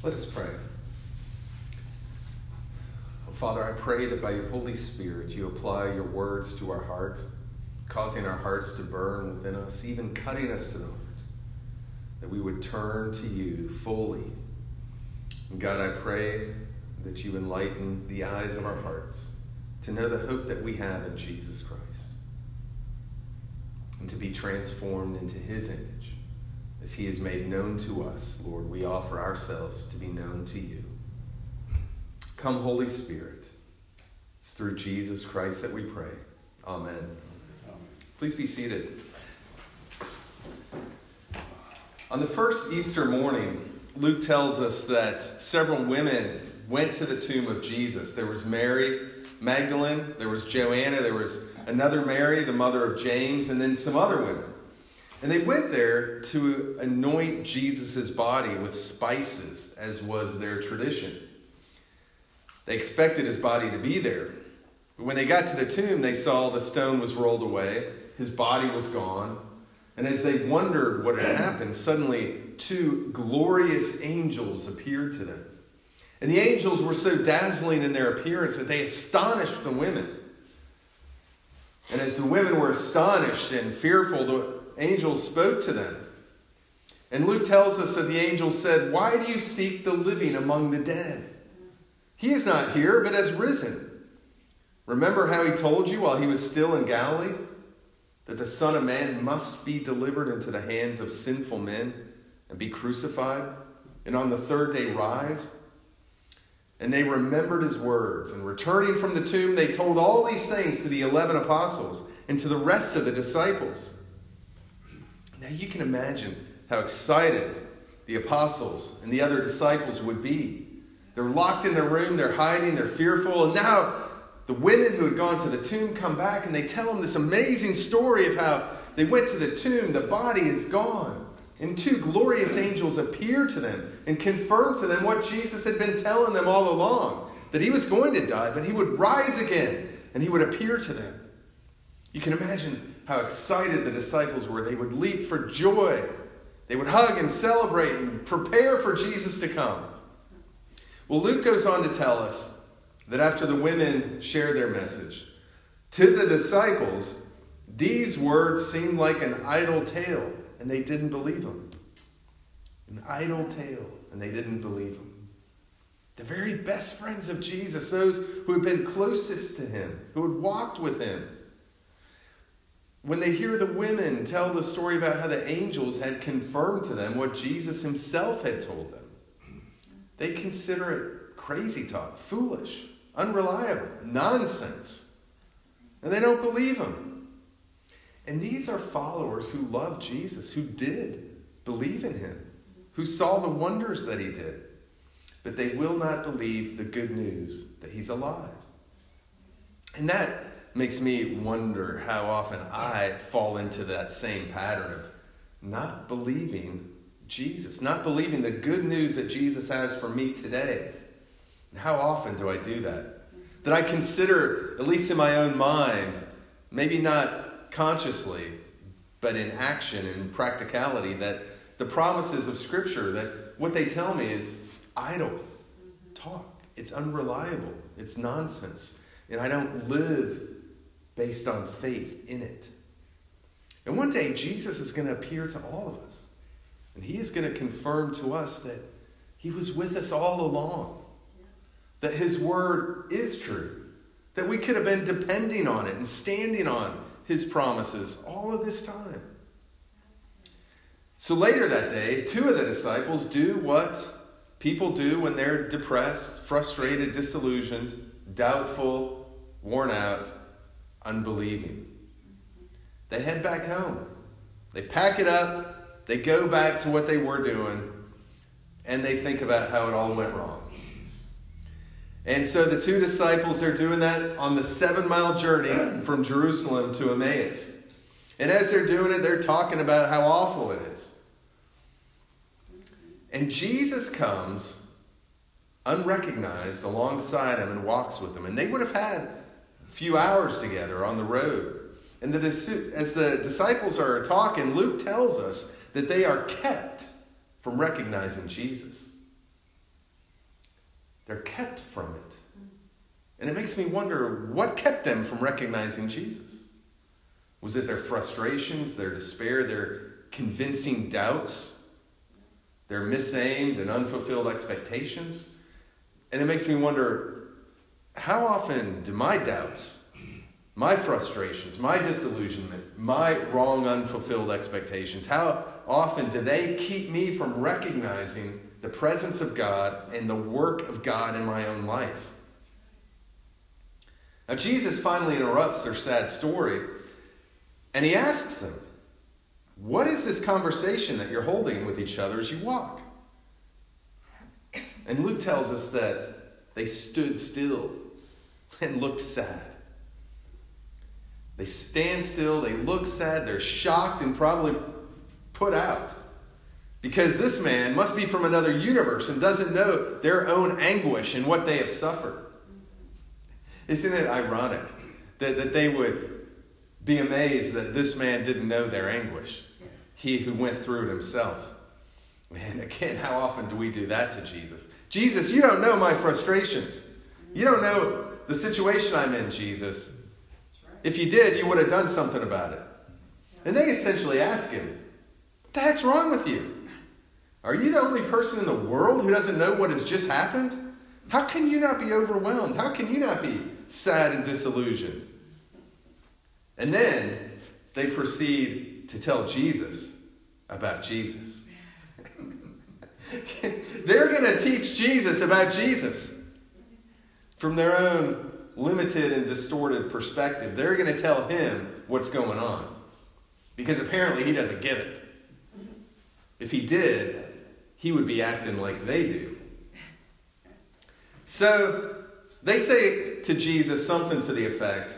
Let us pray. Oh, Father, I pray that by your Holy Spirit you apply your words to our heart, causing our hearts to burn within us, even cutting us to the heart, that we would turn to you fully. And God, I pray that you enlighten the eyes of our hearts to know the hope that we have in Jesus Christ and to be transformed into his image. As he is made known to us, Lord, we offer ourselves to be known to you. Come, Holy Spirit. It's through Jesus Christ that we pray. Amen. Please be seated. On the first Easter morning, Luke tells us that several women went to the tomb of Jesus. There was Mary Magdalene, there was Joanna, there was another Mary, the mother of James, and then some other women. And they went there to anoint Jesus' body with spices, as was their tradition. They expected his body to be there. But when they got to the tomb, they saw the stone was rolled away, his body was gone. And as they wondered what had happened, suddenly two glorious angels appeared to them. And the angels were so dazzling in their appearance that they astonished the women. And as the women were astonished and fearful, the angels spoke to them. And Luke tells us that the angels said, "Why do you seek the living among the dead? He is not here, but has risen. Remember how he told you while he was still in Galilee, that the Son of Man must be delivered into the hands of sinful men and be crucified, and on the third day rise?" And they remembered his words, and returning from the tomb, they told all these things to the 11 apostles and to the rest of the disciples. Now you can imagine how excited the apostles and the other disciples would be. They're locked in their room, they're hiding, they're fearful, and now the women who had gone to the tomb come back and they tell them this amazing story of how they went to the tomb, the body is gone. And two glorious angels appeared to them and confirmed to them what Jesus had been telling them all along, that he was going to die, but he would rise again and he would appear to them. You can imagine how excited the disciples were. They would leap for joy. They would hug and celebrate and prepare for Jesus to come. Well, Luke goes on to tell us that after the women shared their message, to the disciples, these words seemed like an idle tale, and they didn't believe them. An idle tale, and they didn't believe him. The very best friends of Jesus, those who had been closest to him, who had walked with him, when they hear the women tell the story about how the angels had confirmed to them what Jesus himself had told them, they consider it crazy talk, foolish, unreliable, nonsense. And they don't believe him. And these are followers who love Jesus, who did believe in him, who saw the wonders that he did. But they will not believe the good news that he's alive. And that makes me wonder how often I fall into that same pattern of not believing Jesus, not believing the good news that Jesus has for me today. And how often do I do that? That I consider, at least in my own mind, maybe not consciously, but in action and practicality, that the promises of Scripture, that what they tell me is idle talk. It's unreliable. It's nonsense. And I don't live based on faith in it. And one day, Jesus is going to appear to all of us. And he is going to confirm to us that he was with us all along. That his word is true. That we could have been depending on it and standing on his promises all of this time. So later that day, two of the disciples do what people do when they're depressed, frustrated, disillusioned, doubtful, worn out, unbelieving. They head back home. They pack it up. They go back to what they were doing. And they think about how it all went wrong. And so the two disciples are doing that on the 7-mile journey from Jerusalem to Emmaus. And as they're doing it, they're talking about how awful it is. And Jesus comes unrecognized alongside them and walks with them. And they would have had a few hours together on the road. And as the disciples are talking, Luke tells us that they are kept from recognizing Jesus. They're kept from it. And it makes me wonder, what kept them from recognizing Jesus? Was it their frustrations, their despair, their convincing doubts, their misaimed and unfulfilled expectations? And it makes me wonder, how often do my doubts, my frustrations, my disillusionment, my wrong, unfulfilled expectations, how often do they keep me from recognizing the presence of God and the work of God in my own life? Now, Jesus finally interrupts their sad story, and he asks them, what is this conversation that you're holding with each other as you walk? And Luke tells us that they stood still and looked sad. They stand still, they look sad, they're shocked and probably put out. Because this man must be from another universe and doesn't know their own anguish and what they have suffered. Isn't it ironic that they would be amazed that this man didn't know their anguish? He who went through it himself. Man, again, how often do we do that to Jesus? Jesus, you don't know my frustrations. You don't know the situation I'm in, Jesus. If you did, you would have done something about it. And they essentially ask him, what the heck's wrong with you? Are you the only person in the world who doesn't know what has just happened? How can you not be overwhelmed? How can you not be sad and disillusioned? And then they proceed to tell Jesus about Jesus. They're going to teach Jesus about Jesus from their own limited and distorted perspective. They're going to tell him what's going on, because apparently he doesn't get it. If he did, he would be acting like they do. So they say to Jesus something to the effect,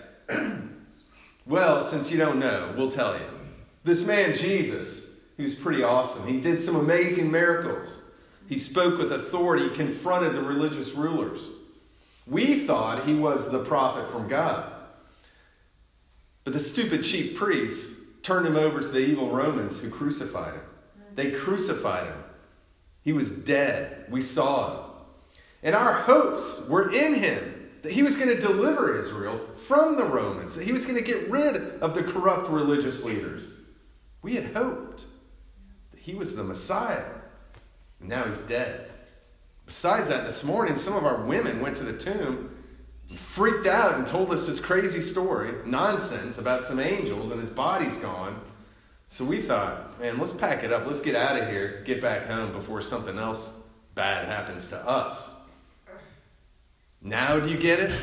well, since you don't know, we'll tell you. This man Jesus, who's pretty awesome, he did some amazing miracles. He spoke with authority, he confronted the religious rulers. We thought he was the prophet from God. But the stupid chief priests turned him over to the evil Romans who crucified him. They crucified him. He was dead. We saw him. And our hopes were in him, that he was going to deliver Israel from the Romans, that he was going to get rid of the corrupt religious leaders. We had hoped that he was the Messiah. And now he's dead. Besides that, this morning, some of our women went to the tomb, freaked out, and told us this crazy story, nonsense, about some angels, and his body's gone. So we thought, man, let's pack it up. Let's get out of here, get back home before something else bad happens to us. Now do you get it?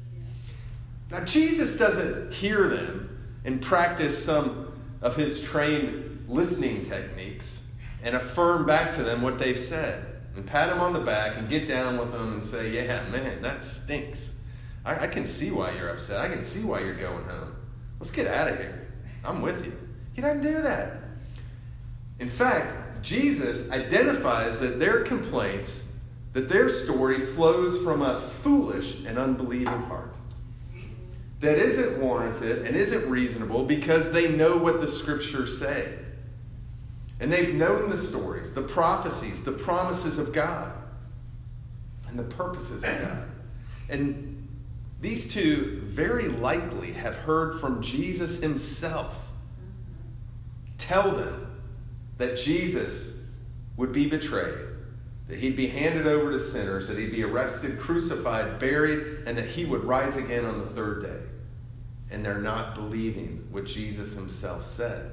Now, Jesus doesn't hear them and practice some of his trained listening techniques and affirm back to them what they've said and pat them on the back and get down with them and say, yeah, man, that stinks. I can see why you're upset. I can see why you're going home. Let's get out of here. I'm with you. He doesn't do that. In fact, Jesus identifies that their complaints, that their story flows from a foolish and unbelieving heart that isn't warranted and isn't reasonable because they know what the scriptures say. And they've known the stories, the prophecies, the promises of God, and the purposes of God. And these two very likely have heard from Jesus himself tell them that Jesus would be betrayed, that he'd be handed over to sinners, that he'd be arrested, crucified, buried, and that he would rise again on the third day. And they're not believing what Jesus himself said.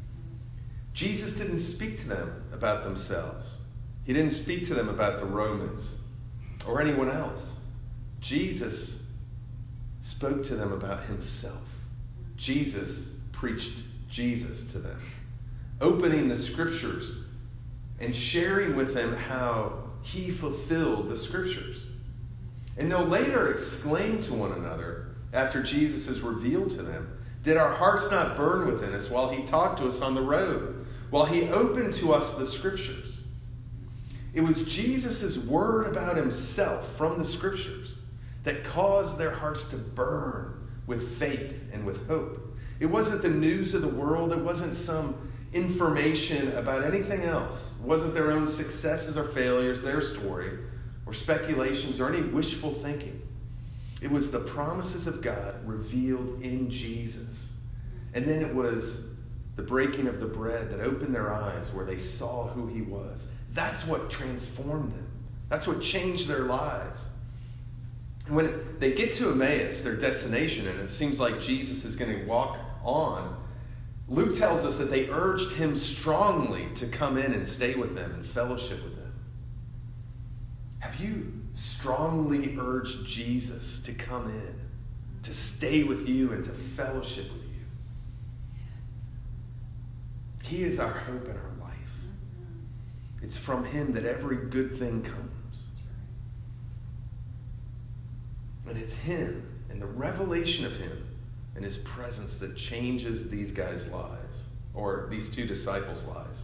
Jesus didn't speak to them about themselves. He didn't speak to them about the Romans or anyone else. Jesus spoke to them about himself. Jesus preached Jesus to them, opening the scriptures and sharing with them how he fulfilled the scriptures. And they'll later exclaim to one another after Jesus is revealed to them, did our hearts not burn within us while he talked to us on the road, while he opened to us the scriptures? It was Jesus' word about himself from the scriptures that caused their hearts to burn with faith and with hope. It wasn't the news of the world. It wasn't some information about anything else. It wasn't their own successes or failures, their story. or speculations or any wishful thinking. It was the promises of God revealed in Jesus. And then it was the breaking of the bread that opened their eyes where they saw who he was. That's what transformed them. That's what changed their lives. And when they get to Emmaus, their destination, and it seems like Jesus is going to walk on, Luke tells us that they urged him strongly to come in and stay with them and fellowship with them. Have you strongly urged Jesus to come in, to stay with you, and to fellowship with you? He is our hope in our life. It's from him that every good thing comes. And it's him and the revelation of him and his presence that changes these guys' lives, or these two disciples' lives.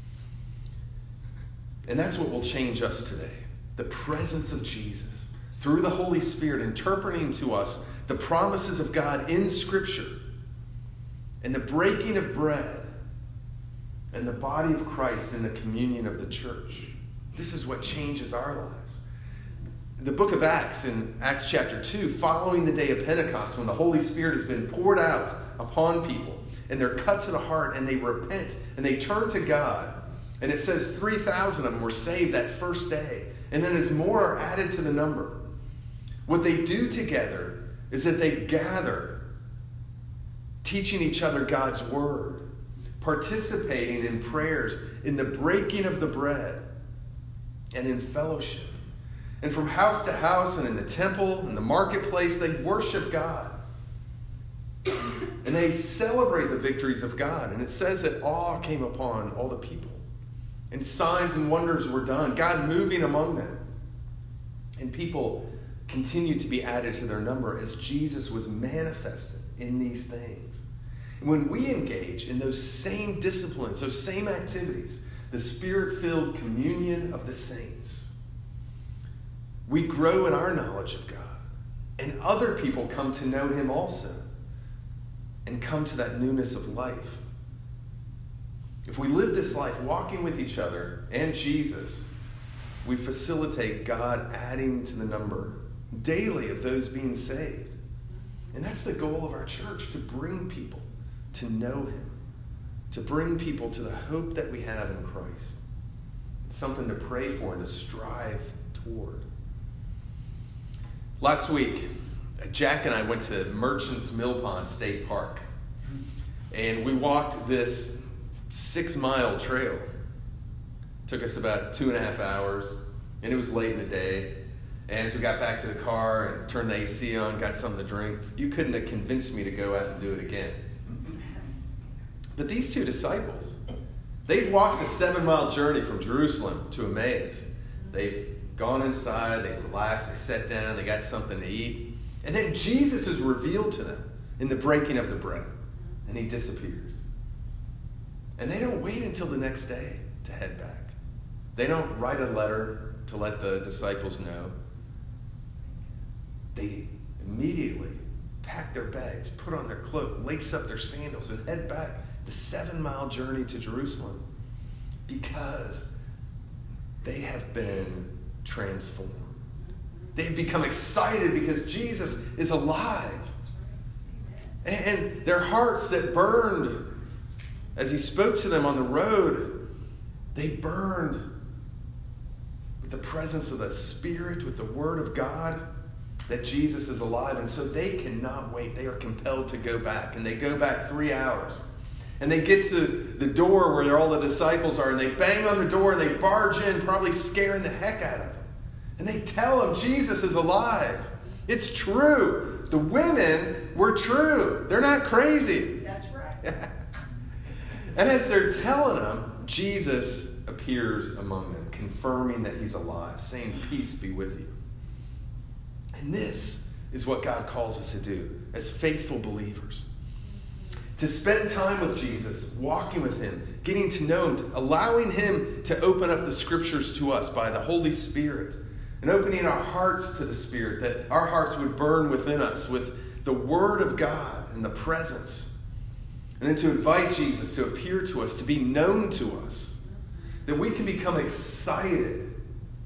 And that's what will change us today. The presence of Jesus through the Holy Spirit interpreting to us the promises of God in Scripture, and the breaking of bread and the body of Christ in the communion of the church. This is what changes our lives. The book of Acts, in Acts chapter 2, following the day of Pentecost, when the Holy Spirit has been poured out upon people, and they're cut to the heart, and they repent, and they turn to God, and it says 3,000 of them were saved that first day, and then as more are added to the number. What they do together is that they gather, teaching each other God's word, participating in prayers, in the breaking of the bread, and in fellowship. And from house to house and in the temple and the marketplace, they worship God. And they celebrate the victories of God. And it says that awe came upon all the people. And signs and wonders were done, God moving among them. And people continued to be added to their number as Jesus was manifested in these things. And when we engage in those same disciplines, those same activities, the Spirit-filled communion of the saints, we grow in our knowledge of God. And other people come to know him also and come to that newness of life. If we live this life walking with each other and Jesus, we facilitate God adding to the number daily of those being saved. And that's the goal of our church, to bring people to know him, to bring people to the hope that we have in Christ. It's something to pray for and to strive toward. Last week, Jack and I went to Merchants Mill Pond State Park, and we walked this 6-mile trail. It took us about 2.5 hours, and it was late in the day. And as we got back to the car and turned the AC on, got something to drink, you couldn't have convinced me to go out and do it again. But these two disciples, they've walked a 7-mile journey from Jerusalem to Emmaus. They've gone inside, they've relaxed, they sat down, they got something to eat. And then Jesus is revealed to them in the breaking of the bread, and he disappears. And they don't wait until the next day to head back. They don't write a letter to let the disciples know. They immediately pack their bags, put on their cloak, lace up their sandals, and head back the 7-mile journey to Jerusalem, because they have been transformed. They've become excited because Jesus is alive. And their hearts that burned as he spoke to them on the road, they burned with the presence of the Spirit, with the Word of God, that Jesus is alive. And so they cannot wait. They are compelled to go back. And they go back 3 hours. And they get to the door where all the disciples are, and they bang on the door, and they barge in, probably scaring the heck out of them. And they tell them Jesus is alive. It's true. The women were true. They're not crazy. That's right. And as they're telling them, Jesus appears among them, confirming that he's alive, saying, "Peace be with you." And this is what God calls us to do as faithful believers. To spend time with Jesus, walking with him, getting to know him, allowing him to open up the scriptures to us by the Holy Spirit, and opening our hearts to the Spirit, that our hearts would burn within us with the Word of God and the presence. And then to invite Jesus to appear to us, to be known to us, that we can become excited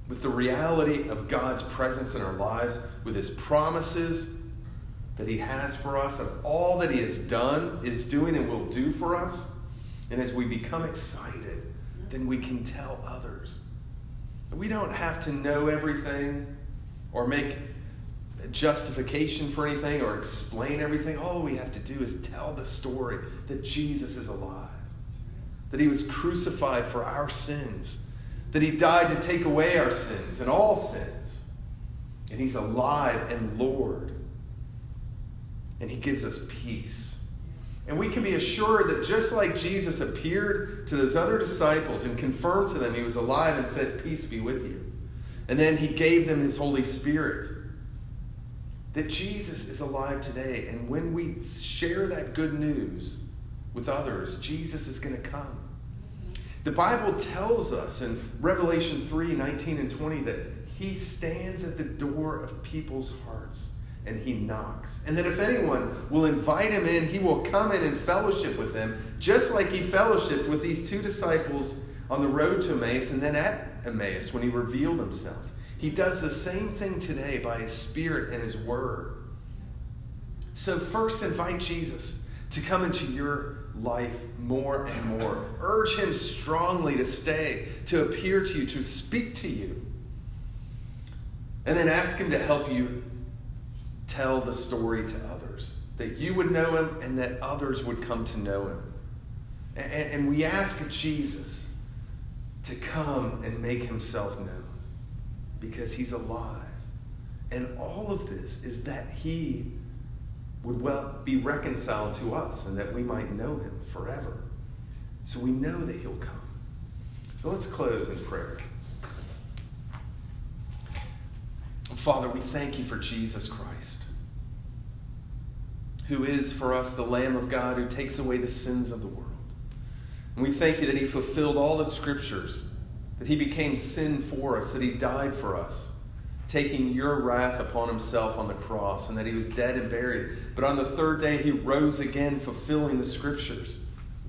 with the reality of God's presence in our lives, with his promises that he has for us, of all that he has done, is doing, and will do for us. And as we become excited, then we can tell others. We don't have to know everything or make justification for anything or explain everything. All we have to do is tell the story that Jesus is alive, that he was crucified for our sins, that he died to take away our sins and all sins, and he's alive and Lord, and he gives us peace. And we can be assured that just like Jesus appeared to those other disciples and confirmed to them he was alive and said, "Peace be with you," and then he gave them his Holy Spirit, that Jesus is alive today. And when we share that good news with others, Jesus is going to come. The Bible tells us in Revelation 3:19 and 20 that he stands at the door of people's hearts and he knocks. And that if anyone will invite him in, he will come in and fellowship with them, just like he fellowshiped with these two disciples on the road to Emmaus and then at Emmaus when he revealed himself. He does the same thing today by his Spirit and his Word. So first, invite Jesus to come into your life more and more. Urge him strongly to stay, to appear to you, to speak to you. And then ask him to help you tell the story to others, that you would know him and that others would come to know him. And we ask Jesus to come and make himself known because he's alive. And all of this is that he would be reconciled to us and that we might know him forever. So we know that he'll come. So let's close in prayer. Father, we thank you for Jesus Christ, who is for us the Lamb of God who takes away the sins of the world. And we thank you that he fulfilled all the scriptures, that he became sin for us, that he died for us, taking your wrath upon himself on the cross, and that he was dead and buried. But on the third day, he rose again, fulfilling the scriptures.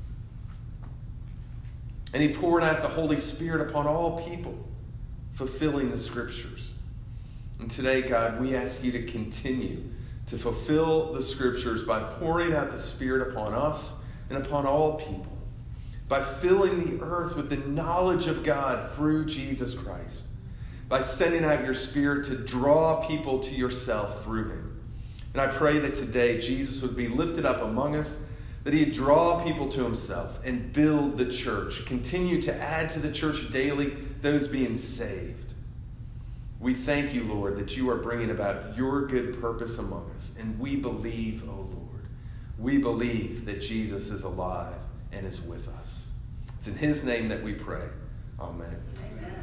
And he poured out the Holy Spirit upon all people, fulfilling the scriptures. And today, God, we ask you to continue to fulfill the scriptures by pouring out the Spirit upon us and upon all people, by filling the earth with the knowledge of God through Jesus Christ, by sending out your Spirit to draw people to yourself through him. And I pray that today Jesus would be lifted up among us, that he'd draw people to himself and build the church, continue to add to the church daily those being saved. We thank you, Lord, that you are bringing about your good purpose among us. And we believe, oh Lord, we believe that Jesus is alive and is with us. It's in his name that we pray. Amen. Amen.